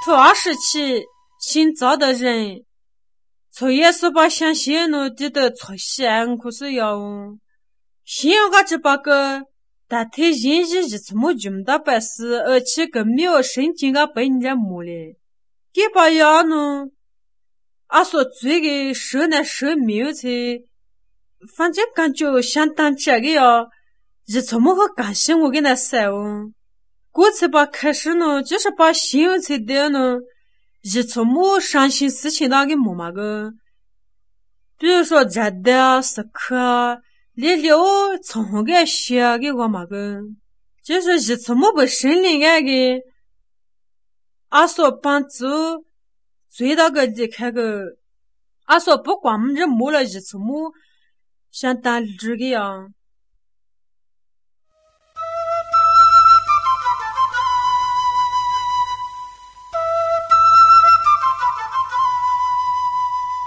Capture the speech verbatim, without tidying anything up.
从二十起新造的人从耶稣把相信了的的错线可是要信仰个这把个但他人日日怎么觉得白事而且个没有圣经个被人家摸嘞给把呀呢啊所最个说呢说没有才反正感觉相当这个呀日怎么个感性我跟他说哦过次把开始呢就是把信仰才的呢日怎么伤心事情那个么嘛个比如说热的时刻你了从个学个我嘛个就是日怎么不生灵个个啊所帮助最大个离开个啊说不管我们这摸了日怎么相当日个呀